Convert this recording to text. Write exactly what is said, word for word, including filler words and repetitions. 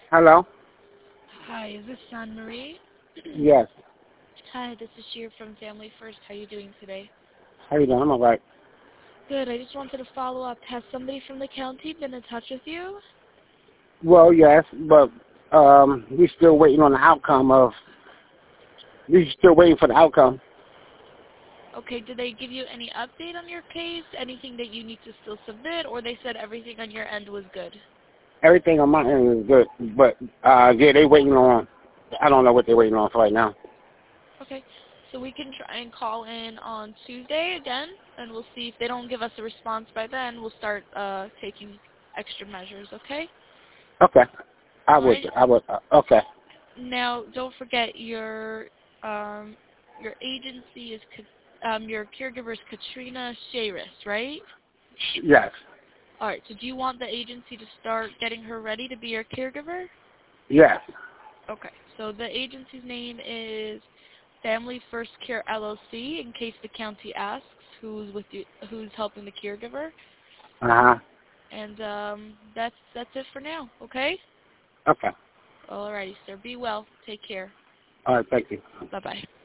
Hello? Hi, is this San Marie? Yes. Hi, this is Sheer from Family First. How are you doing today? How you doing? I'm all right. Good. I just wanted to follow up. Has somebody from the county been in touch with you? Well, yes, but um, we're still waiting on the outcome of, we're still waiting for the outcome. Okay, did they give you any update on your case? Anything that you need to still submit, or they said everything on your end was good? Everything on my end is good, but uh, yeah, they waiting on, I don't know what they're waiting on for right now. Okay, so we can try and call in on Tuesday again, and we'll see if they don't give us a response by then. We'll start uh, taking extra measures, okay? Okay. I All would, right. I would, uh, okay. Now, don't forget your um, your agency is Ka- um, your caregiver is Katrina Sharis, right? Yes. All right. So, do you want the agency to start getting her ready to be your caregiver? Yes. Okay. So the agency's name is Family First Care L L C. In case the county asks who's with you, who's helping the caregiver, Uh-huh. and um, that's that's it for now. Okay. Okay. All righty, sir. Be well. Take care. All right, thank you. Bye bye.